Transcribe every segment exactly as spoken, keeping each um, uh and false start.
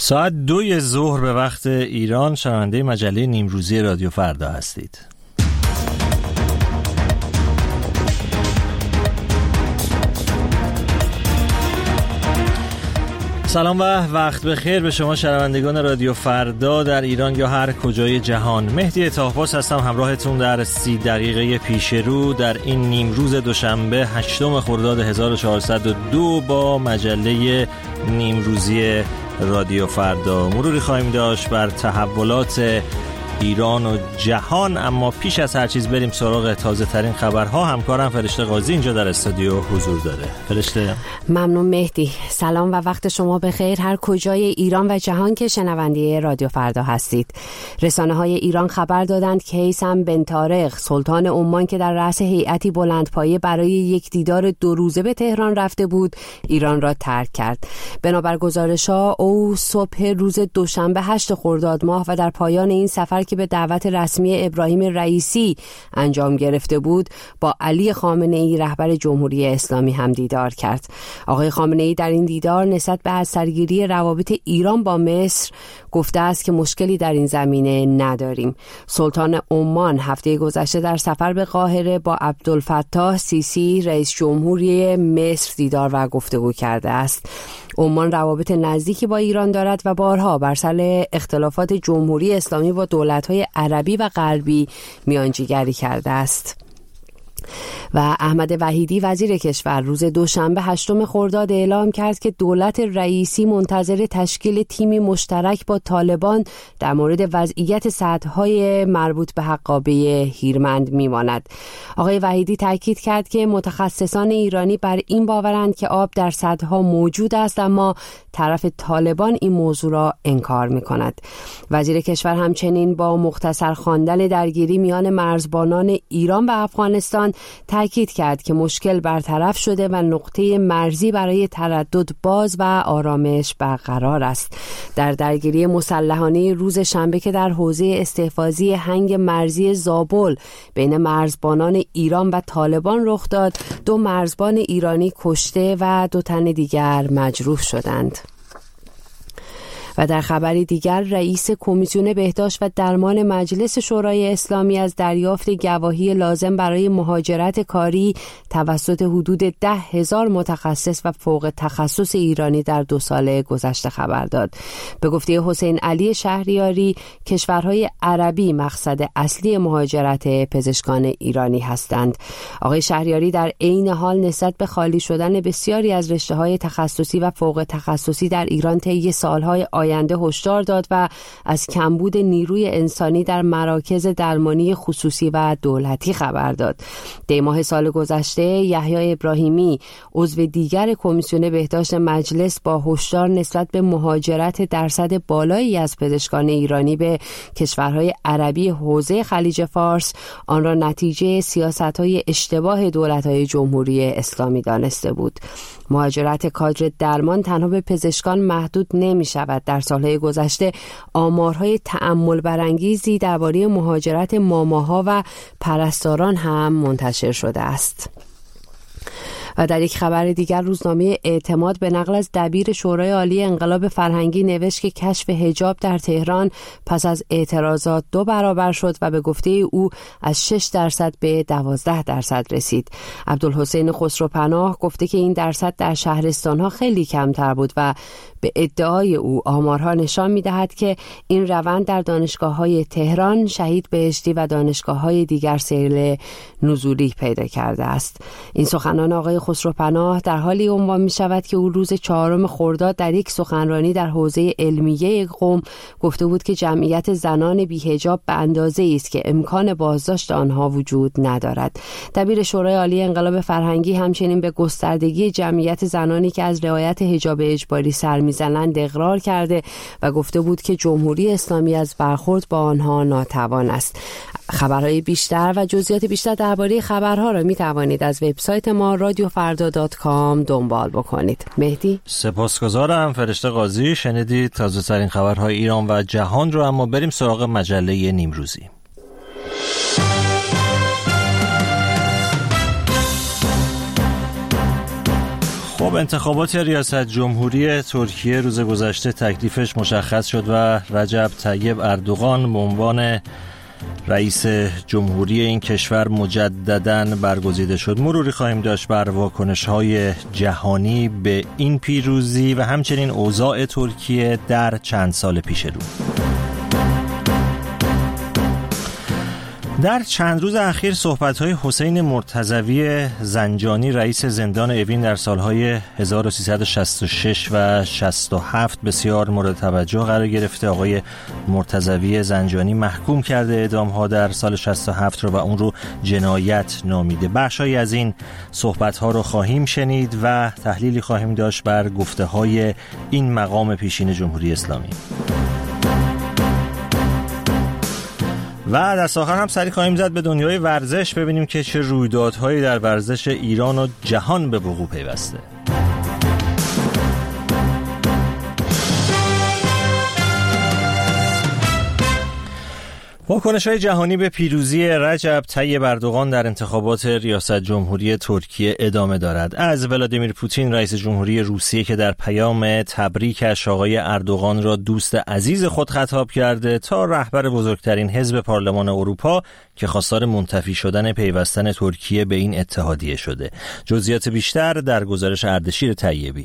ساعت دوی ظهر به وقت ایران شنونده مجله نیمروزی رادیو فردا هستید. سلام و وقت بخیر به شما شنوندگان رادیو فردا در ایران یا هر کجای جهان. مهدی طاه‌پاس هستم همراهتون در سی دقیقه پیش رو در این نیمروز دوشنبه هشتم خرداد هزار و چهارصد و دو با مجله نیمروزی رادیو فردا. مروری خواهیم داشت بر تحولات ایران و جهان، اما پیش از هر چیز بریم سراغ تازه ترین خبرها. همکارم فرشته قاضی اینجا در استودیو حضور داره. فرشته. ممنون مهدی. سلام و وقت شما بخیر هر کجای ایران و جهان که شنونده رادیو فردا هستید. رسانه های ایران خبر دادند که هیثم بن طارق سلطان عمان که در رأس هیئتی بلندپایه برای یک دیدار دو روزه به تهران رفته بود، ایران را ترک کرد. بنابر گزارش‌ها او صبح روز دوشنبه هشت خرداد ماه و در پایان این سفر که به دعوت رسمی ابراهیم رئیسی انجام گرفته بود، با علی خامنه‌ای رهبر جمهوری اسلامی هم دیدار کرد. آقای خامنه‌ای در این دیدار نسبت به از سرگیری روابط ایران با مصر گفته است که مشکلی در این زمینه نداریم. سلطان عمان هفته گذشته در سفر به قاهره با عبدالفتاح سیسی رئیس جمهوری مصر دیدار و گفتگو کرده است. عمان روابط نزدیکی با ایران دارد و بارها بر سر اختلافات جمهوری اسلامی با دولت‌های عربی و غربی میانجیگری کرده است. و احمد وحیدی وزیر کشور روز دوشنبه هشتم خرداد اعلام کرد که دولت رئیسی منتظر تشکیل تیمی مشترک با طالبان در مورد وضعیت سدهای مربوط به حقابه هیرمند میماند. آقای وحیدی تاکید کرد که متخصصان ایرانی بر این باورند که آب در سدها موجود است، اما طرف طالبان این موضوع را انکار میکند. وزیر کشور همچنین با مختصر خواندن درگیری میان مرزبانان ایران و افغانستان تاکید کرد که مشکل برطرف شده و نقطه مرزی برای تردد باز و آرامش برقرار است. در درگیری مسلحانه روز شنبه که در حوزه استحفاظی هنگ مرزی زابل بین مرزبانان ایران و طالبان رخ داد، دو مرزبان ایرانی کشته و دو تن دیگر مجروح شدند. و در خبری دیگر رئیس کمیسیون بهداشت و درمان مجلس شورای اسلامی از دریافت گواهی لازم برای مهاجرت کاری توسط حدود ده هزار متخصص و فوق تخصص ایرانی در دو سال گذشته خبر داد. به گفته حسین علی شهریاری، کشورهای عربی مقصد اصلی مهاجرت پزشکان ایرانی هستند. آقای شهریاری در عین حال نسبت به خالی شدن بسیاری از رشته‌های تخصصی و فوق تخصصی در ایران طی سالهای آینده هشدار داد و از کمبود نیروی انسانی در مراکز درمانی خصوصی و دولتی خبر داد. دی ماه سال گذشته یحیی ابراهیمی عضو دیگر کمیسیون بهداشت مجلس با هشدار نسبت به مهاجرت درصد بالایی از پزشکان ایرانی به کشورهای عربی حوزه خلیج فارس آن را نتیجه سیاست‌های اشتباه دولت‌های جمهوری اسلامی دانسته بود. مهاجرت کادر درمان تنها به پزشکان محدود نمی شود. در سالهای گذشته آمارهای تأمل برانگیزی درباره مهاجرت ماماها و پرستاران هم منتشر شده است. و در یک خبر دیگر روزنامه اعتماد به نقل از دبیر شورای عالی انقلاب فرهنگی نوشت که کشف حجاب در تهران پس از اعتراضات دو برابر شد و به گفته او از شش درصد به دوازده درصد رسید. عبدالحسین خسروپناه گفته که این درصد در شهرستانها خیلی کمتر بود و به ادعای او آمارها نشان می‌دهد که این روند در دانشگاه‌های تهران، شهید بهشتی و دانشگاه‌های دیگر سیل نزولی پیدا کرده است. این سخنان آقای خسروپناه در حالی عنوان می‌شود که او روز چهارم خرداد در یک سخنرانی در حوزه علمیه قم گفته بود که جمعیت زنان بی‌حجاب به اندازه‌ای است که امکان بازداشت آنها وجود ندارد. دبیر شورای عالی انقلاب فرهنگی همچنین به گستردگی جمعیت زنانی که از رعایت حجاب اجباری سر می‌زنند اقرار کرده و گفته بود که جمهوری اسلامی از برخورد با آنها ناتوان است. خبرهای بیشتر و جزئیات بیشتر درباره خبرها را می توانید از وبسایت ما رادیو فردا دات کام دنبال بکنید. مهدی سپاسگزارم. فرشته قاضی. شنیدید تازه ترین خبرهای ایران و جهان رو، اما بریم سراغ مجله نیمروزی. خب انتخابات ریاست جمهوری ترکیه روز گذشته تکلیفش مشخص شد و رجب طیب اردوغان به عنوان رئیس جمهوری این کشور مجدداً برگزیده شد. مروری خواهیم داشت بر واکنش‌های جهانی به این پیروزی و همچنین اوضاع ترکیه در چند سال پیش رو. در چند روز اخیر صحبت‌های حسین مرتضوی زنجانی رئیس زندان اوین در سالهای هزار و سیصد و شصت و شش و شصت و هفت بسیار مورد توجه قرار گرفته. آقای مرتضوی زنجانی محکوم کرده اعدام‌ها در سال شصت و هفت رو و اون رو جنایت نامیده. بخشی از این صحبت‌ها رو خواهیم شنید و تحلیلی خواهیم داشت بر گفته‌های این مقام پیشین جمهوری اسلامی. و دست آخر هم سری خواهیم زد به دنیای ورزش، ببینیم که چه رویدادهایی در ورزش ایران و جهان به وقوع پیوسته. واکنش‌های جهانی به پیروزی رجب طیب اردوغان در انتخابات ریاست جمهوری ترکیه ادامه دارد. از ولادیمیر پوتین رئیس جمهوری روسیه که در پیام تبریکش آقای اردوغان را دوست عزیز خود خطاب کرده تا رهبر بزرگترین حزب پارلمان اروپا که خواستار منتفی شدن پیوستن ترکیه به این اتحادیه شده. جزئیات بیشتر در گزارش اردشیر طیبی.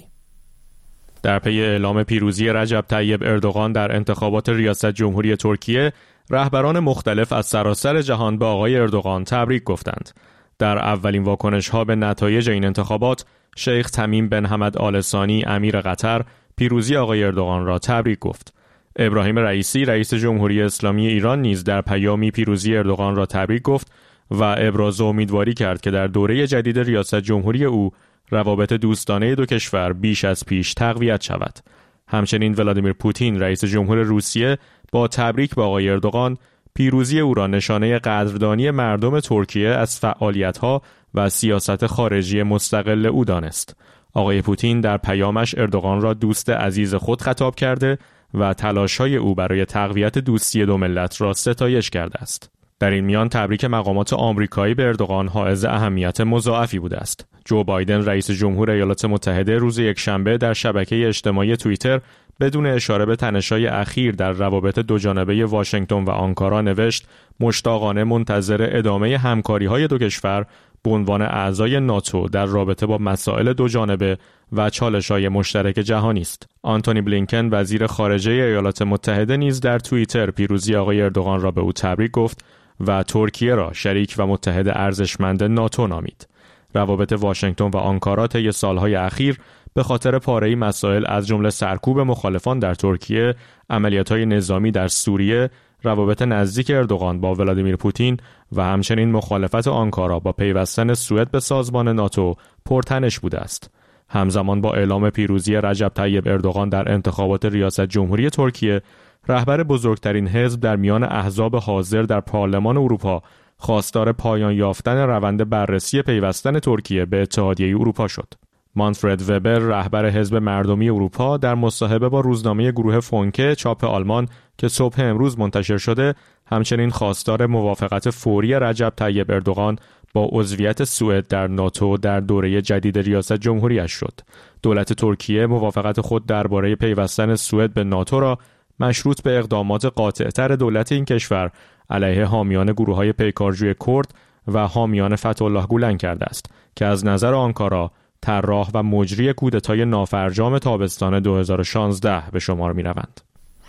در پی اعلام پیروزی رجب طیب اردوغان در انتخابات ریاست جمهوری ترکیه، رهبران مختلف از سراسر جهان به آقای اردوغان تبریک گفتند. در اولین واکنش‌ها به نتایج این انتخابات، شیخ تمیم بن حمد آل ثانی امیر قطر پیروزی آقای اردوغان را تبریک گفت. ابراهیم رئیسی رئیس جمهوری اسلامی ایران نیز در پیامی پیروزی اردوغان را تبریک گفت و ابراز امیدواری کرد که در دوره جدید ریاست جمهوری او روابط دوستانه دو کشور بیش از پیش تقویت شود. همچنین ولادیمیر پوتین رئیس جمهور روسیه با تبریک به آقای اردوغان پیروزی او را نشانه قدردانی مردم ترکیه از فعالیت‌ها و سیاست خارجی مستقل او دانست. آقای پوتین در پیامش اردوغان را دوست عزیز خود خطاب کرده و تلاش‌های او برای تقویت دوستی دو ملت را ستایش کرده است. در این میان تبریک مقامات آمریکایی به اردوغان حائز اهمیت مضاعفی بوده است. جو بایدن رئیس جمهور ایالات متحده روز یکشنبه در شبکه اجتماعی توییتر بدون اشاره به تنش‌های اخیر در روابط دوجانبه واشنگتن و آنکارا نوشت: مشتاقانه منتظر ادامه همکاری‌های دو کشور به عنوان اعضای ناتو در رابطه با مسائل دوجانبه و چالش‌های مشترک جهانی است. آنتونی بلینکن وزیر خارجه ایالات متحده نیز در توییتر پیروزی آقای اردوغان را به او تبریک گفت و ترکیه را شریک و متحد ارزشمند ناتو نامید. روابط واشنگتن و آنکارا طی سالهای اخیر به خاطر پاره‌ای مسائل از جمله سرکوب مخالفان در ترکیه، عملیات‌های نظامی در سوریه، روابط نزدیک اردوغان با ولادیمیر پوتین و همچنین مخالفت آنکارا با پیوستن سوئد به سازمان ناتو پرتنش بوده است. همزمان با اعلام پیروزی رجب طیب اردوغان در انتخابات ریاست جمهوری ترکیه، رهبر بزرگترین حزب در میان احزاب حاضر در پارلمان اروپا خواستار پایان یافتن روند بررسی پیوستن ترکیه به اتحادیه اروپا شد. مانفرد وبر رهبر حزب مردمی اروپا در مصاحبه با روزنامه گروه فونکه چاپ آلمان که صبح امروز منتشر شده، همچنین خواستار موافقت فوری رجب طیب اردوغان با عضویت سوئد در ناتو در دوره جدید ریاست جمهوریش شد. دولت ترکیه موافقت خود درباره پیوستن سوئد به ناتو را مشروط به اقدامات قاطع‌تر دولت این کشور علیه حامیان گروه‌های پیکارجوی کرد و حامیان فتح‌الله گولن کرده است که از نظر آنکارا طراح و مجری کودتای نافرجام تابستان دو هزار و شانزده به شمار می‌روند.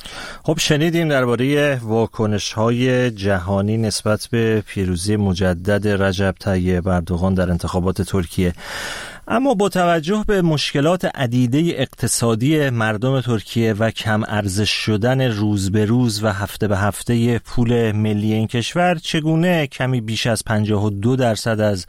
خب شنیدیم درباره واکنش‌های جهانی نسبت به پیروزی مجدد رجب طیب اردوغان در انتخابات ترکیه. اما با توجه به مشکلات عدیده اقتصادی مردم ترکیه و کم ارزش شدن روز به روز و هفته به هفته پول ملی این کشور، چگونه کمی بیش از پنجاه و دو درصد از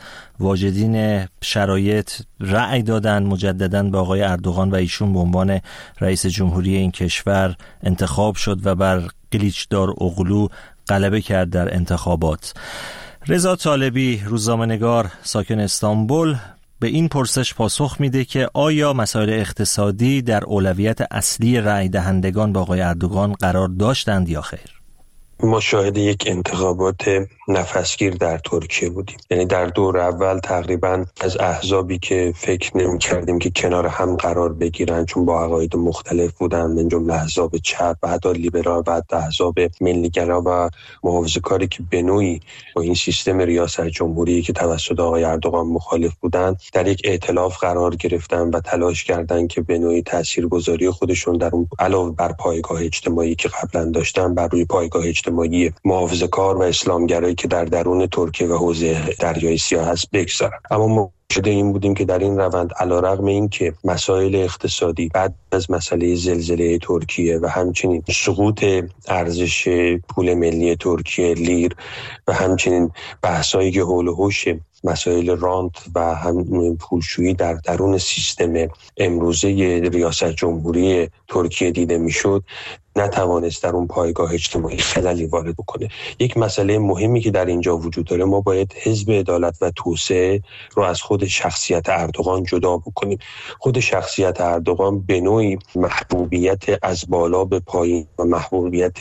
واجدین شرایط رأی دادن مجدداً به آقای اردوغان و ایشون به عنوان رئیس جمهوری این کشور انتخاب شد و بر قلیچدار اغلو غلبه کرد در انتخابات. رضا طالبی روزنامه‌نگار ساکن استانبول به این پرسش پاسخ میده که آیا مسائل اقتصادی در اولویت اصلی رأی دهندگان با آقای اردوغان قرار داشتند یا خیر؟ ما شاهد یک انتخابات نفسگیر در ترکیه بودیم. یعنی در دور اول تقریبا از احزابی که فکر نمی‌کردیم که کنار هم قرار بگیرن، چون با عقاید مختلف بودن، من جمله احزاب چپ، بعد لیبرال، بعد احزاب ملی‌گرا و محافظه‌کاری که به نوعی با این سیستم ریاست جمهوری که توسط آقای اردوغان مخالف بودن، در یک ائتلاف قرار گرفتن و تلاش کردن که به نوعی تاثیرگذاری خودشون در اون علاوه بر پایگاه اجتماعی که قبلا داشتن، بر روی پایگاه اجتماعی محافظه‌کار و اسلامگرایی که در درون ترکیه و حوزه دریای سیاه هست بگذارن. اما ما شده این بودیم که در این روند علیرغم این که مسائل اقتصادی بعد از مسئله زلزله ترکیه و همچنین سقوط ارزش پول ملی ترکیه لیر و همچنین بحثایی که حول و حوش مسائل رانت و هم پولشویی در درون سیستم امروزه ریاست جمهوری ترکیه دیده میشد، نتوانست در اون پایگاه اجتماعی خللی وارد بکنه. یک مسئله مهمی که در اینجا وجود داره، ما باید حزب عدالت و توسعه رو از خود شخصیت اردوغان جدا بکنیم. خود شخصیت اردوغان به نوعی محبوبیت از بالا به پایین و محبوبیت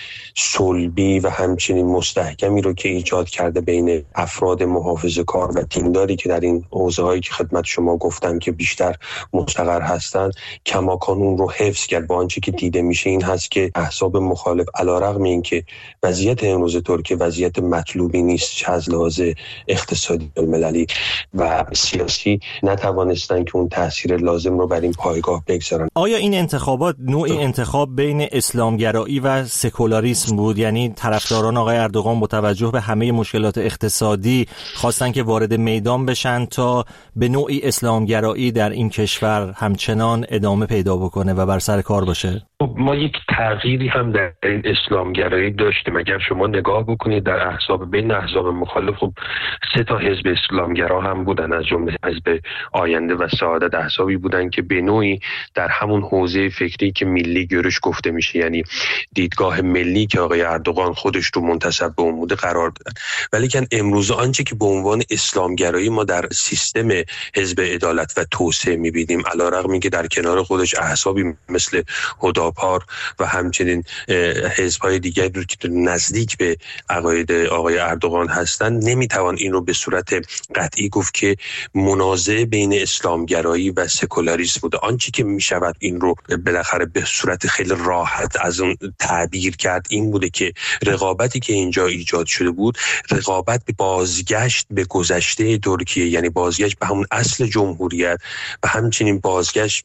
صلبی و همچنین مستحکمی رو که ایجاد کرده بین افراد محافظه‌کار و دینداری که در این حوزه‌هایی که خدمت شما گفتم که بیشتر مستقر هستند، کماکان اون رو حفظ کرد. با آنچه که دیده میشه این هست که احزاب مخالف علیرغم اینکه وضعیت امروز ترکیه وضعیت مطلوبی نیست، چه از لحاظ اقتصادی المللی و سیاسی، نتوانستن که اون تاثیر لازم رو بر این پایگاه بگذارن. آیا این انتخابات نوعی انتخاب بین اسلامگرایی و سکولاریسم بود؟ یعنی طرفداران آقای اردوغان با توجه به همه مشکلات اقتصادی خواستن که وارد میدان بشن تا به نوعی اسلامگرایی در این کشور همچنان ادامه پیدا بکنه و بر سر کار باشه؟ ما یک تغییری هم در این اسلامگرایی داشتیم. اگر شما نگاه بکنید در احزاب بین احزاب مخالف، خب سه تا حزب اسلامگرا هم بودن، از جمله حزب آینده و سعادت، احزابی بودن که به نوعی در همون حوزه فکری که ملی گرایش گفته میشه، یعنی دیدگاه ملی که آقای اردوغان خودش رو منتسب به اون بوده قرار دادن. ولی که امروز آنچه که به عنوان اسلامگرایی ما در سیستم حزب عدالت و توسعه میبینیم، علیرغم اینکه در کنار خودش احزابی مثل هداپار و همچنین حزب‌های دیگری رو که نزدیک به عقاید آقای اردوغان هستند، نمیتوان این رو به صورت قطعی گفت که منازعه بین اسلامگرایی و سکولاریسم بوده. آنچه که میشود این رو بالاخره به صورت خیلی راحت از اون تعبیر کرد این بوده که رقابتی که اینجا ایجاد شده بود، رقابت به بازگشت به گذشته ترکیه، یعنی بازگشت به همون اصل جمهوریت و همچنین بازگشت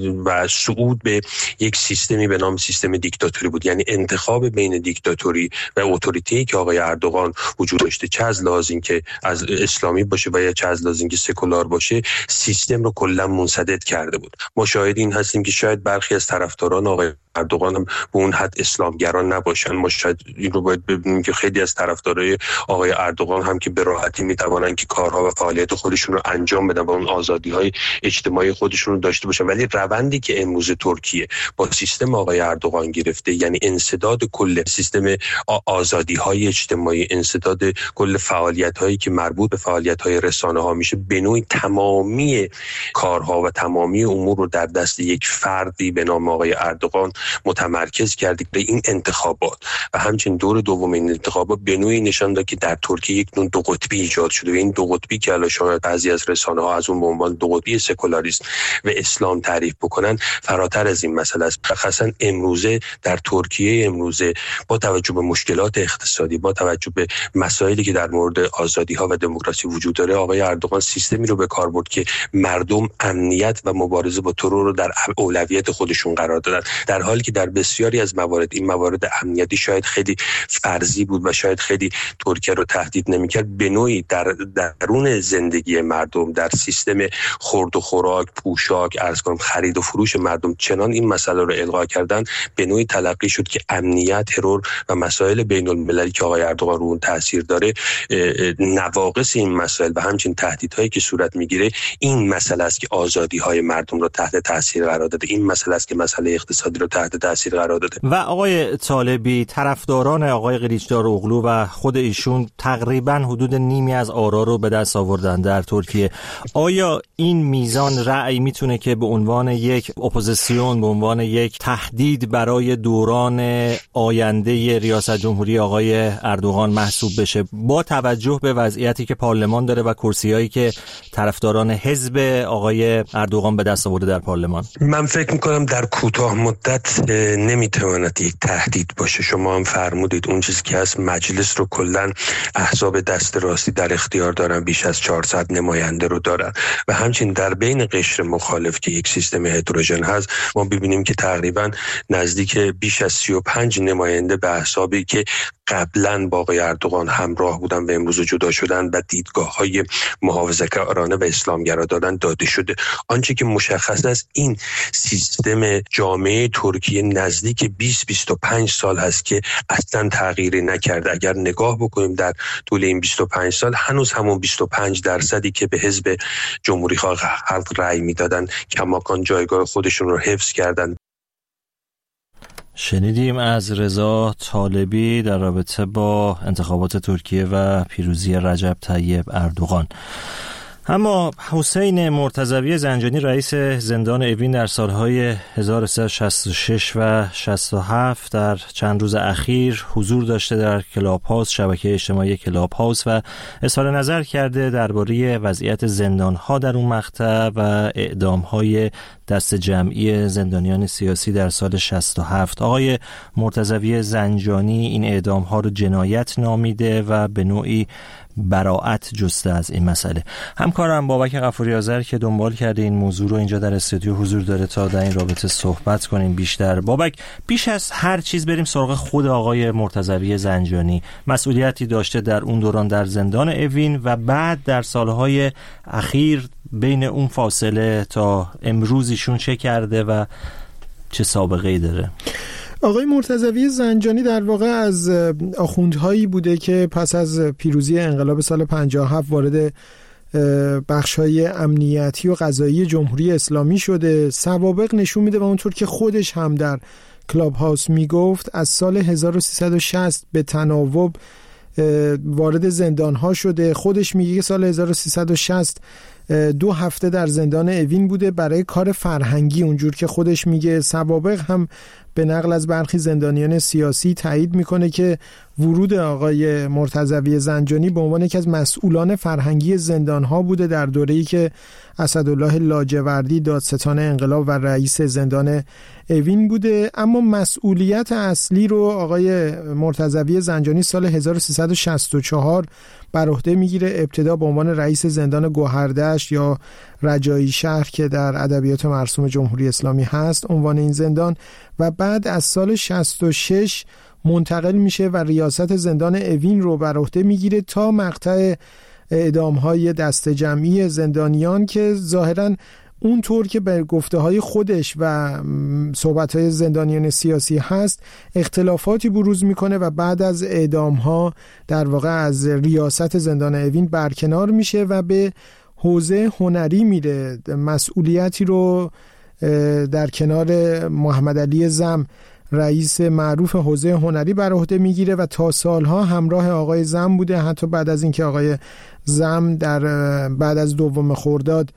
و صعود به یک سیستمی به نام سیستم دیکتاتوری بود. یعنی انتخاب بین دیکتاتوری و اتوریتی که آقای اردوغان وجود داشته، چه از لحاظ اینکه از اسلامی باشه و یا چه از لحاظ اینکه سکولار باشه، سیستم رو کلا منسدد کرده بود. ما شاهد این هستیم که شاید برخی از طرفداران آقای اردوغان هم به اون حد اسلامگران نباشن. ما شاید این رو باید ببینیم که خیلی از طرفدارای آقای اردوغان هم که به راحتی میتوانن که کارها و فعالیت خودشون رو انجام بدن و اون آزادی‌های اجتماعی خودشون رو داشته باشن، ولی روندی که امروز ترکیه با سیستم آقای اردوغان گرفته، یعنی انسداد کل سیستم آزادی‌های اجتماعی، انسداد کل فعالیت‌هایی که مربوط به فعالیت‌های رسانه‌ها میشه، به نوعی تمامی کارها و تمامی امور رو در دست یک فردی به نام آقای اردوغان متمرکز کرده. این انتخابات و همچنین دور دوم این انتخابات به نوعی نشان داد که در ترکیه یک نوع دو قطبی ایجاد شده و این دو قطبی که الان شاید بعضی از رسانه‌ها از اون به عنوان دو قطبی سکولاریسم و اسلام تعریف بکنن، فراتر از این مسئله است. خاصا امروزه در ترکیه امروزه با توجه به مشکلات اقتصادی، با توجه به مسائلی که در مورد آزادی‌ها و دموکراسی وجود داره، آقای اردوغان سیستمی رو به کار برد که مردم امنیت و مبارزه با ترور رو در اولویت خودشون قرار دادن، در حالی که در بسیاری از موارد این موارد امنیتی شاید خیلی فرضی بود و شاید خیلی ترکیه رو تهدید نمی‌کرد. به نوعی در درون زندگی مردم، در سیستم خورد و خوراک، پوشاک، ارز کنم خرید و فروش مردم چنان این مسئله رو القا کردن، به نوعی تلقی شد که امنیت، ترور و مسائل بین المللی که آقای اردوغان رو اون تاثیر داره، نواقص این مسائل و همچنین تهدیدهایی که صورت میگیره، این مسئله است که آزادی‌های مردم رو تحت تاثیر قرار داده. این مسئله است که مسئله اقتصادی رو تحت تاثیر قرار داده. و آقای طالبی، طرفداران آقای قلیچداروغلو و خود ایشون تقریبا حدود نیمی از آرا رو به دست آوردن در ترکیه. آیا این میزان رأی میتونه که به عنوان یک اپوزیسیون، به عنوان یک تهدید برای دوران آینده ریاست جمهوری آقای اردوغان محسوب بشه، با توجه به وضعیتی که پارلمان داره و کرسیایی که طرفداران حزب آقای اردوغان به دست آورده در پارلمان؟ من فکر میکنم در کوتاه مدت نمیتواند یک تهدید باشه. شما هم فرمودید اون چیزی که از مجلس رو کلا احزاب دست راستی در اختیار دارن، بیش از چهارصد نماینده رو دارن و همچنین در بین قشر مخالف که یک سیستم هتروژن هست ما ببینیم که تقریبا نزدیک بیش از سی و پنج نماینده به احزابی که قبلا با آقای اردوغان همراه بودن و امروز جدا شدن و دیدگاه‌های محافظه‌کارانه و اسلامگرا دادن داده شده. آنچه که مشخص است این سیستم جامعه ترکیه نزدیک بیست بیست و پنج سال هست که اصلا تغییری نکرده. اگر نگاه بکنیم در طول این بیست و پنج سال هنوز همون بیست و پنج درصدی که به حزب جمهوری خواه خلق رأی میدادن کماکان جایگاه خودشون رو حفظ کردن. شنیدیم از رضا طالبی در رابطه با انتخابات ترکیه و پیروزی رجب طیب اردوغان. اما حسین مرتضوی زنجانی رئیس زندان اوین در سالهای هزار و سیصد و شصت و شش و شصت و هفت در چند روز اخیر حضور داشته در کلاب هاوس، شبکه اجتماعی کلاب هاوس، و اظهار نظر کرده درباره وضعیت زندان‌ها در اون مقطع و اعدام‌های دست جمعی زندانیان سیاسی در سال شصت و هفت. آقای مرتضوی زنجانی این اعدام‌ها رو جنایت نامیده و به نوعی براءت جسته از این مسئله. همکارم بابک غفوری آذر که دنبال کرده این موضوع رو اینجا در استودیو حضور داره تا در این رابطه صحبت کنیم بیشتر. بابک، بیش از هر چیز بریم سراغ خود آقای مرتضوی زنجانی. مسئولیتی داشته در اون دوران در زندان اوین و بعد در سالهای اخیر بین اون فاصله تا امروز ایشون چه کرده و چه سابقه‌ای داره؟ آقای مرتضوی زنجانی در واقع از آخوندهایی بوده که پس از پیروزی انقلاب سال پنجاه و هفت وارد بخش‌های امنیتی و قضایی جمهوری اسلامی شده. سوابق نشون میده و اونطور که خودش هم در کلاب هاوس میگفت از سال هزار و سیصد و شصت به تناوب وارد زندان‌ها شده. خودش میگه که سال هزار و سیصد و شصت دو هفته در زندان اوین بوده برای کار فرهنگی، اونجور که خودش میگه. سوابق هم به نقل از برخی زندانیان سیاسی تایید میکنه که ورود آقای مرتضوی زنجانی به عنوان یکی از مسئولان فرهنگی زندانها بوده در دوره‌ای که اسدالله لاجوردی دادستان انقلاب و رئیس زندان اوین بوده. اما مسئولیت اصلی رو آقای مرتضوی زنجانی سال هزار و سیصد و شصت و چهار بر عهده میگیره، ابتدا به عنوان رئیس زندان گوهردشت یا رجایی شهر که در ادبیات مرسوم جمهوری اسلامی هست عنوان این زندان، و بعد از سال شصت و شش منتقل میشه و ریاست زندان اوین رو بر عهده میگیره تا مقطع اعدام‌های دست جمعی زندانیان که ظاهراً اونطور که به گفته‌های خودش و صحبت‌های زندانیان سیاسی هست اختلافاتی بروز میکنه و بعد از اعدام‌ها در واقع از ریاست زندان اوین برکنار میشه و به حوزه هنری میره. مسئولیتی رو در کنار محمد علی زم رئیس معروف حوزه هنری بر عهده میگیره و تا سالها همراه آقای زم بوده، حتی بعد از اینکه آقای زم در بعد از دوم خرداد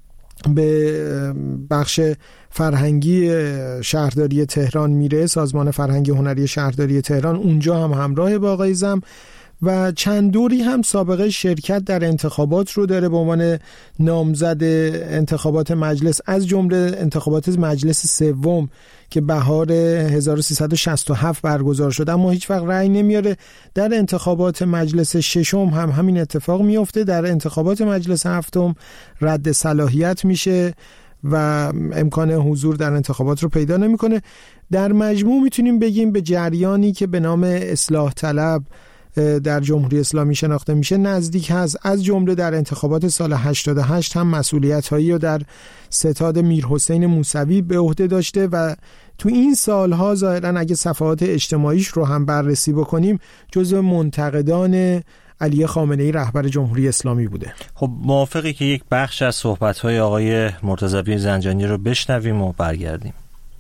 به بخش فرهنگی شهرداری تهران میره، سازمان فرهنگی هنری شهرداری تهران، اونجا هم همراه با آقای زم و چند دوری هم سابقه شرکت در انتخابات رو داره به عنوان نامزد انتخابات مجلس، از جمله انتخابات مجلس سوم که بهار هزار و سیصد و شصت و هفت برگزار شد، اما هیچ وقت رأی نمیاره. در انتخابات مجلس ششم هم همین اتفاق میفته. در انتخابات مجلس هفتم رد صلاحیت میشه و امکان حضور در انتخابات رو پیدا نمیکنه. در مجموع میتونیم بگیم به جریانی که به نام اصلاح طلب در جمهوری اسلامی شناخته میشه نزدیک هست. از جمله در انتخابات سال هشتاد و هشت هم مسئولیت‌هایی رو در ستاد میرحسین موسوی به عهده داشته و تو این سالها ظاهراً اگه صفحات اجتماعیش رو هم بررسی بکنیم جزو منتقدان علی خامنه‌ای رهبر جمهوری اسلامی بوده. خب موافقی که یک بخش از صحبت‌های آقای مرتضوی زنجانی رو بشنویم و برگردیم؟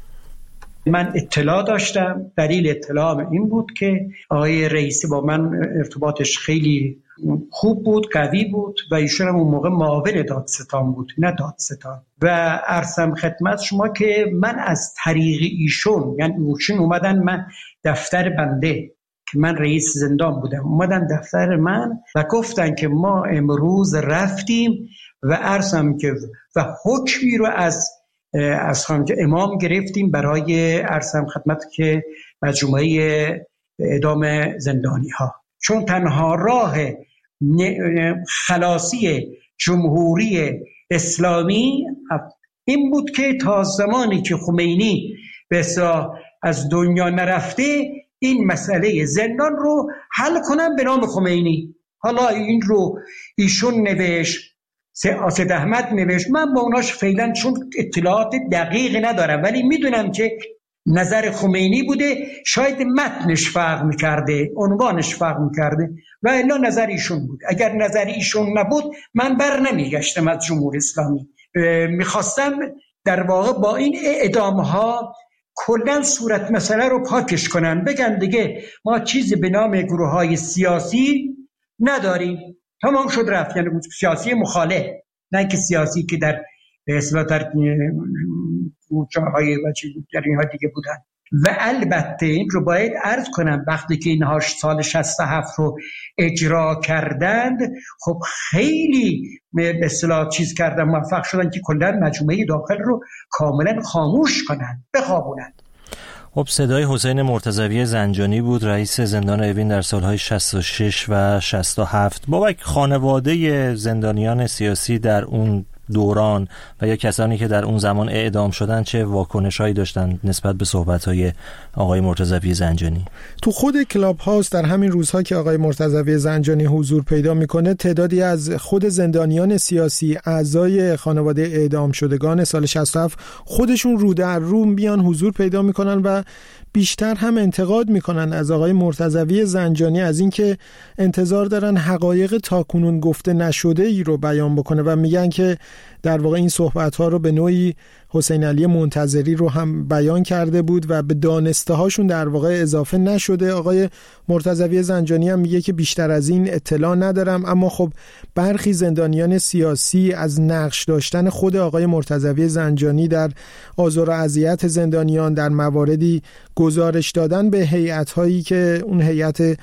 من اطلاع داشتم، دلیل اطلاعم این بود که آقای رئیسی با من ارتباطش خیلی خوب بود، قوی بود و ایشون هم اون موقع معاون دادستان بود نه دادستان. و عرضم خدمت شما که من از طریق ایشون، یعنی ایشون اومدن من دفتر بنده که من رئیس زندان بودم، اومدن دفتر من و گفتن که ما امروز رفتیم و عرضم که و حکمی رو از از خانم امام گرفتیم برای عرضم خدمت که مجموعه اعدام زندانی ها، چون تنها راه خلاصی جمهوری اسلامی این بود که تا زمانی که خمینی به اصطلاح از دنیا نرفته این مسئله زندان رو حل کنن به نام خمینی. حالا این رو ایشون نوشت، اسد احمد نوشت، من با اوناش فعلا چون اطلاعات دقیق ندارم ولی میدونم که نظر خمینی بوده، شاید متنش فرق میکرده، عنوانش فرق میکرده و الا نظر ایشون بود. اگر نظر ایشون نبود من بر نمیگشتم از جمهوری اسلامی. میخواستم در واقع با این اعدامها کلن صورت مسئله رو پاکش کنن، بگن دیگه ما چیزی به نام گروه های سیاسی نداریم، تمام شد رفت. یعنی سیاسی مخالف، نه که سیاسی که در به اصطلاح در جاهای و اینها دیگه بودن. و البته این رو باید عرض کنم وقتی که اینها سال شصت و هفت رو اجرا کردند، خب خیلی به اصطلاح چیز کردن، موفق شدن که کلا مجموعه داخل رو کاملا خاموش کنن، بخوابونن. خب صدای حسین مرتضوی زنجانی بود، رئیس زندان اوین در سالهای شصت و شش و شصت و هفت. بابک، خانواده زندانیان سیاسی در اون دوران و یا کسانی که در اون زمان اعدام شدن چه واکنش‌هایی داشتن نسبت به صحبت‌های آقای مرتضوی زنجانی؟ تو خود کلاب هاوس در همین روزها که آقای مرتضوی زنجانی حضور پیدا میکنه، تعدادی از خود زندانیان سیاسی، اعضای خانواده اعدام شدگان سال شصت و هفت خودشون رو در رو میان حضور پیدا میکنن و بیشتر هم انتقاد میکنن از آقای مرتضوی زنجانی از اینکه انتظار دارن حقایق تاکنون گفته نشده ای رو بیان بکنه و میگن که در واقع این صحبت ها رو به نوعی حسین علی منتظری رو هم بیان کرده بود و به دانسته هاشون در واقع اضافه نشده. آقای مرتضوی زنجانی هم میگه که بیشتر از این اطلاع ندارم، اما خب برخی زندانیان سیاسی از نقش داشتن خود آقای مرتضوی زنجانی در آزار و اذیت زندانیان در مواردی گزارش دادن به هیئت‌هایی که اون هیئت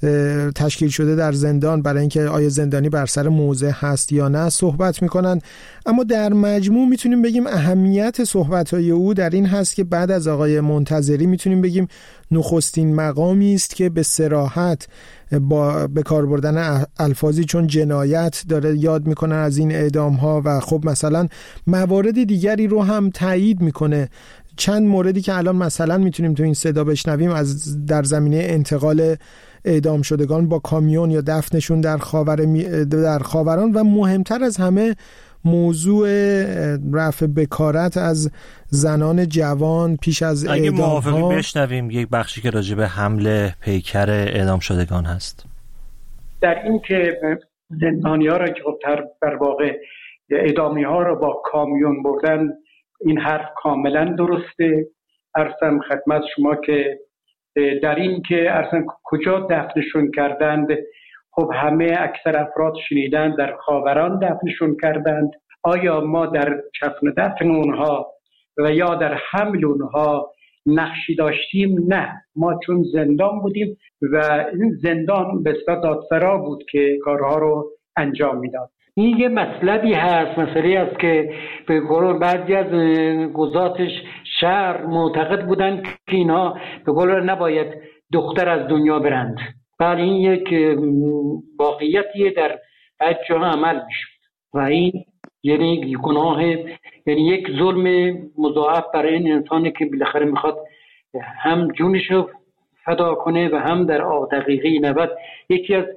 تشکیل شده در زندان برای اینکه آیا زندانی بر سر موضع هست یا نه صحبت میکنن. اما در مجموع میتونیم بگیم اهمیت صحبت‌های او در این هست که بعد از آقای منتظری میتونیم بگیم نخستین مقامی است که به صراحت با به کار بردن الفاظی چون جنایت داره یاد میکنن از این اعدام‌ها و خب مثلا موارد دیگری رو هم تایید میکنه. چند موردی که الان مثلا میتونیم تو این صدا بشنویم از در زمینه انتقال اعدام شدگان با کامیون یا دفنشون در خاور در خاوران و مهمتر از همه موضوع رفع بکارت از زنان جوان پیش از اعدام. اگه موافقی بشنویم یک بخشی که راجع به حمل پیکر اعدام شدگان هست. در این که زندانی‌ها را که در واقع اعدامی‌ها را با کامیون بردن، این حرف کاملا درسته. عرضم خدمت شما که در این که عرضم کجا دفنشون کردند، خب همه اکثر افراد شنیدن در خاوران دفنشون کردند. آیا ما در کفن دفن اونها و یا در حمل اونها نقشی داشتیم؟ نه، ما چون زندان بودیم و این زندان به اصطلاح دادسرا بود که کارها رو انجام میداد. این یه مطلبی هست، مسئله است که به قول بعضی از قضاتش شهر معتقد بودن که اینا به قول نباید دختر از دنیا برند. بله، این یک واقعیتیه در بعضی جاها عمل میشه و این یعنی گناه، یعنی یک ظلم مضاعف برای این انسانی که بالاخره میخواد هم جونشو فدا کنه و هم در دقیقه نود. یکی از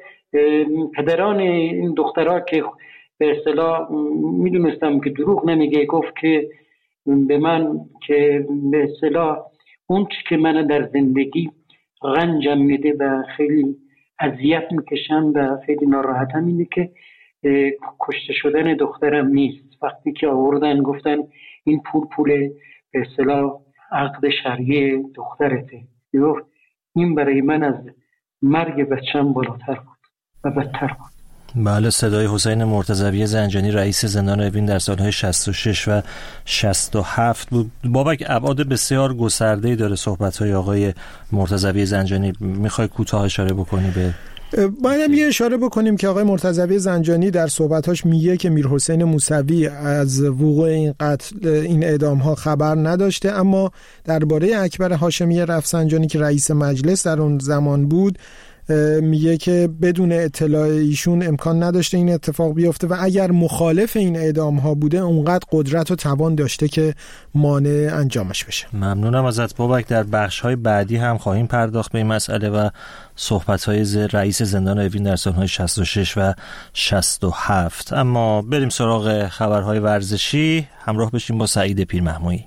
پدران این دخترها که به اصطلاح میدونستم که دروغ نمیگه، گفت که به من که به اصطلاح اون چی که من در زندگی رنجم میده و خیلی اذیت میکشم و خیلی ناراحتم اینه که کشته شدن دخترم نیست. وقتی که آوردن گفتن این پول پول به اصطلاح عقد شرعی دخترته، گفت این برای من از مرگ بچم بالاتر بود. و بدتر بود. بله، صدای حسین مرتضوی زنجانی رئیس زندان اوین در سالهای شصت و شش و شصت و هفت بود. بابک، ابعاد بسیار گسترده‌ای داره صحبت‌های آقای مرتضوی زنجانی، میخوای کوتاه اشاره بکنی به؟ باید هم یه اشاره بکنیم که آقای مرتضوی زنجانی در صحبتاش میگه که میرحسین موسوی از وقوع این قتل این اعدام‌ها خبر نداشته، اما درباره اکبر هاشمی رفسنجانی که رئیس مجلس در اون زمان بود میگه که بدون اطلاع ایشون امکان نداشته این اتفاق بیفته و اگر مخالف این اعدام ها بوده اونقدر قدرت و توان داشته که مانع انجامش بشه. ممنونم ازت بابک. در بخش های بعدی هم خواهیم پرداخت به این مسئله و صحبت های رئیس زندان اوین در سالهای شصت و شش و شصت و هفت. اما بریم سراغ خبرهای ورزشی، همراه بشیم با سعید پیرمحمودی.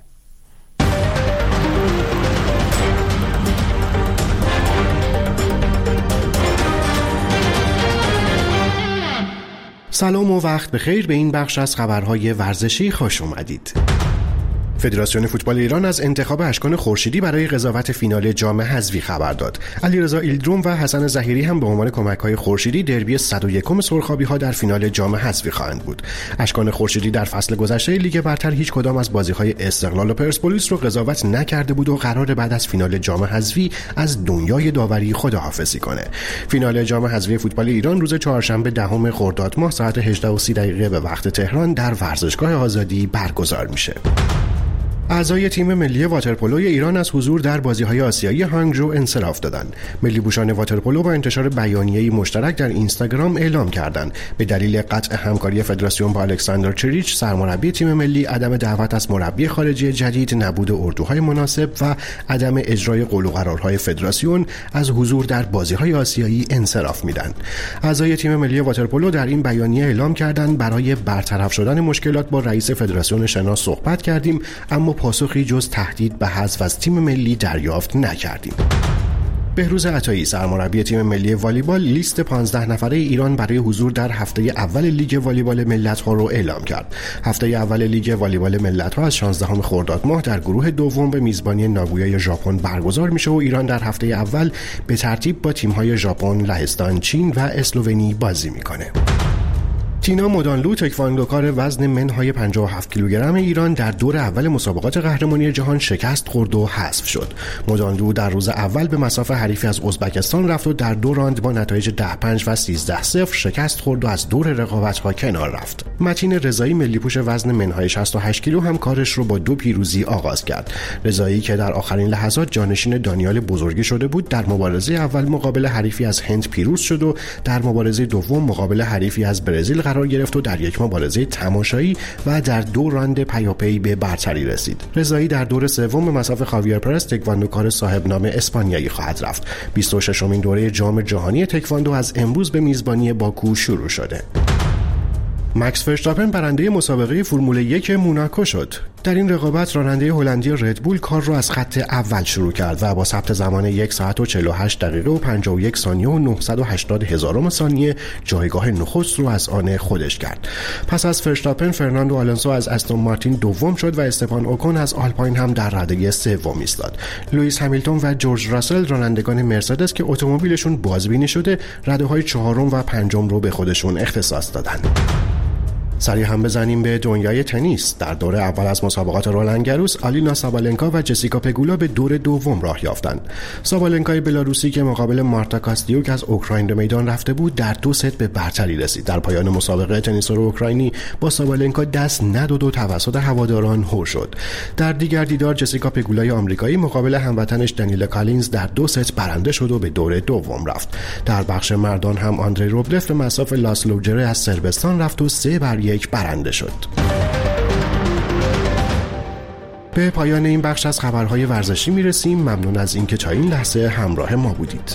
سلام و وقت بخیر، به این بخش از خبرهای ورزشی خوش اومدید. فدراسیون فوتبال ایران از انتخاب اشکان خورشیدی برای قضاوت فینال جام حذفی خبر داد. علیرضا ایلدروم و حسن ظهیری هم به عنوان کمک‌های خورشیدی دربی صد و یکم سرخابی‌ها در فینال جام حذفی خواهند بود. اشکان خورشیدی در فصل گذشته لیگ برتر هیچ کدام از بازی‌های استقلال و پرسپولیس رو قضاوت نکرده بود و قرار بعد از فینال جام حذفی از دنیای داوری خداحافظی کنه. فینال جام حذفی فوتبال ایران روز چهارشنبه دهم خرداد ماه ساعت هجده و سی دقیقه به وقت تهران در ورزشگاه آزادی برگزار میشه. اعضای تیم ملی واترپولوی ایران از حضور در بازی‌های آسیایی هانگژو انصراف دادند. ملی پوشان واترپولو با انتشار بیانیه‌ای مشترک در اینستاگرام اعلام کردند به دلیل قطع همکاری فدراسیون با الکساندر چریچ سرمربی تیم ملی، عدم دعوت از مربی خارجی جدید، نبود اردوهای مناسب و عدم اجرای قول و قرارهای فدراسیون از حضور در بازی‌های آسیایی انصراف میدن. اعضای تیم ملی واترپولو در این بیانیه اعلام کردند برای برطرف شدن مشکلات با رئیس فدراسیون شنا صحبت کردیم، اما پاسخی جز تهدید به حذف از تیم ملی دریافت نکردیم. بهروز عطایی سرمربی تیم ملی والیبال لیست پانزده نفره ایران برای حضور در هفته اول لیگ والیبال ملت‌ها رو اعلام کرد. هفته اول لیگ والیبال ملت‌ها از شانزدهم خرداد ماه در گروه دوم به میزبانی ناگویا ژاپن برگزار میشه و ایران در هفته اول به ترتیب با تیم‌های ژاپن، لهستان، چین و اسلوونی بازی میکنه. تینا مودانلو تکواندوکار وزن منهای پنجاه و هفت کیلوگرم ایران در دور اول مسابقات قهرمانی جهان شکست خورد و حذف شد. مودانلو در روز اول به مصاف حریفی از ازبکستان رفت و در دو راند با نتایج ده پنج و سیزده صفر شکست خورد و از دور رقابت‌ها کنار رفت. متین رضایی ملی‌پوش وزن منهای شصت و هشت کیلو هم کارش رو با دو پیروزی آغاز کرد. رضایی که در آخرین لحظات جانشین دانیال بزرگی شده بود، در مبارزه اول مقابل حریفی از هند پیروز شد و در مبارزه دوم مقابل حریفی از برزیل قرار گرفت و در یک مبارزه تماشایی و در دو راند پیاپی به برتری رسید. رضایی در دور سوم به مصاف خاویر پرس تکواندوکار صاحب نام اسپانیایی خواهد رفت. بیست و ششمین دوره جام جهانی تکواندو از امروز به میزبانی باکو شروع شده. مکس فرشتاپن برنده مسابقه فرمول یک موناکو شد. در این رقابت راننده هلندی ردبول کار را از خط اول شروع کرد و با ثبت زمان یک ساعت و چهل و هشت دقیقه و پنجاه و یک ثانیه و نهصد و هشتاد هزارم ثانیه جایگاه نخست رو از آن خودش کرد. پس از فرشتاپن فرناندو آلونسو از استون مارتین دوم شد و استفان اوکون از آلپاین هم در رده سوم ایستاد. لوئیس همیلتون و جورج راسل رانندگان مرسدس که اتومبیلشون بازبینی شده رده‌های چهارم و پنجم رو به خودشون اختصاص دادن. سریع هم بزنیم به دنیای تنیس. در دور اول از مسابقات رولند گاروس آلینا سابالنکا و جسیکا پگولا به دور دوم راه یافتند. سابالنکای بلاروسی که مقابل مارتا کاستیوک از اوکراین به میدان رفته بود در دو ست به برتری رسید. در پایان مسابقه تنیسور اوکراینی با سابالنکا دست نداد و توسط هواداران هو شد. در دیگر دیدار جسیکا پگولای آمریکایی مقابل هموطنش دنیل کالینز در دو ست برنده شد و به دور دوم رفت. در بخش مردان هم آندری روبلف به مصاف لاسلو جره از صربستان رفت و سه بر یک برنده شد. به پایان این بخش از خبرهای ورزشی میرسیم. ممنون از اینکه تا این لحظه همراه ما بودید.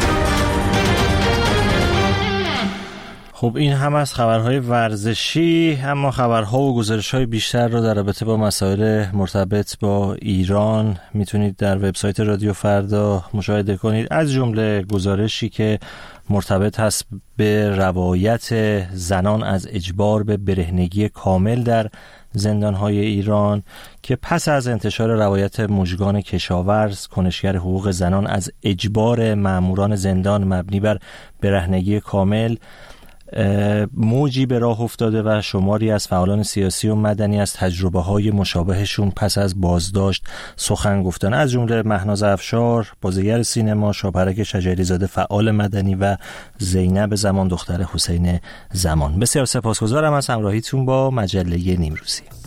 خب این هم از خبرهای ورزشی، اما خبرها و گزارش‌های بیشتر رو در رابطه با مسائل مرتبط با ایران میتونید در وبسایت رادیو فردا مشاهده کنید، از جمله گزارشی که مرتبط هست به روایت زنان از اجبار به برهنگی کامل در زندانهای ایران که پس از انتشار روایت مژگان کشاورز، کنشگر حقوق زنان، از اجبار ماموران زندان مبنی بر برهنگی کامل، موجی به راه افتاده و شماری از فعالان سیاسی و مدنی از تجربه‌های مشابهشون پس از بازداشت سخن گفتن، از جمله مهناز افشار، بازیگر سینما، شاپرک شجری‌زاده، فعال مدنی، و زینب زمان، دختر حسین زمان. بسیار سپاسگزارم از همراهیتون با مجله نیمروزی.